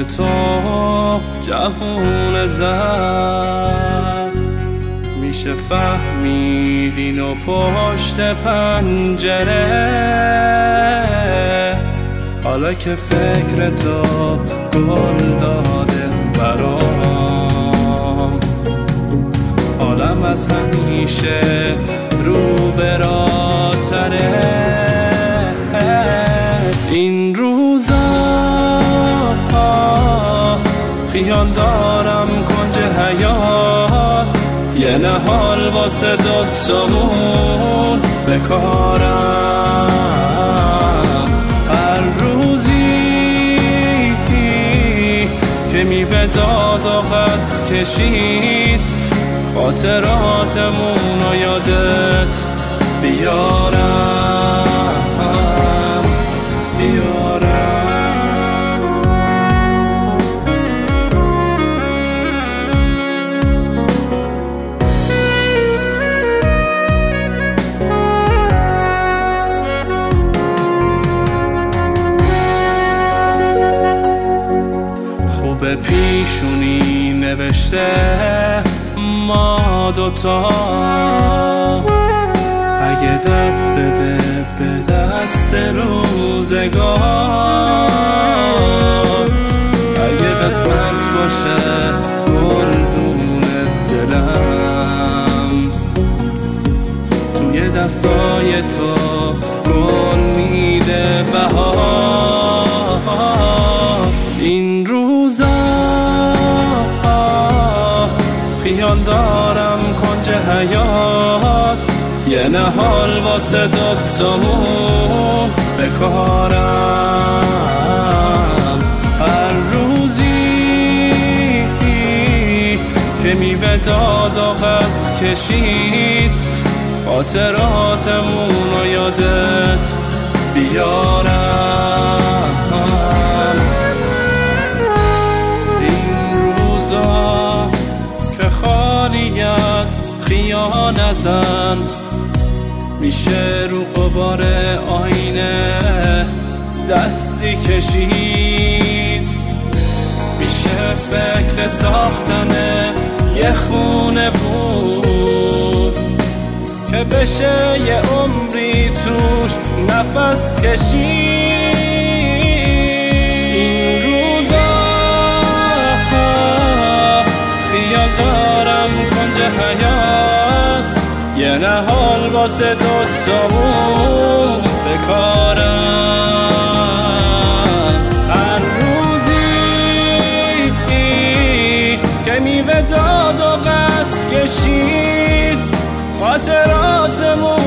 تو جوون زد، میشه فهمید اینو پشت پنجره. حالا که فکر تو گل داده برام، حالم از همیشه رو براتره. این روزا خیال دارم کنج حیات، یه نهال واسه دوتامون بکارم. هر روزی که میوه داد و قد کشید، خاطراتمون رو یادت بیارم بیارم. خوب پیشونی نوشته ما دوتا، اگه دست بده به دست روزگار، اگه قسمت باشه گلدون دلم، توی دستای تو گل میده بهار. این روزا خیال دارم کنج حیات، یه نهال واسه دوتامون بکارم. هر روزی که میوه داد و قد کشید، خاطراتمون رو یادت بیارم. این روزا که خالی از خیال ازن، میشه رو غبار آینه دستی کشید، میشه فکر ساختن یه خونه بود که بشه یه عمری توش نفس کشید. این روزا خیال دارم کنج حیات، یه نهال واسه دوتامون بکارم. هر روزی که میوه داد و قد کشید، خاطراتمون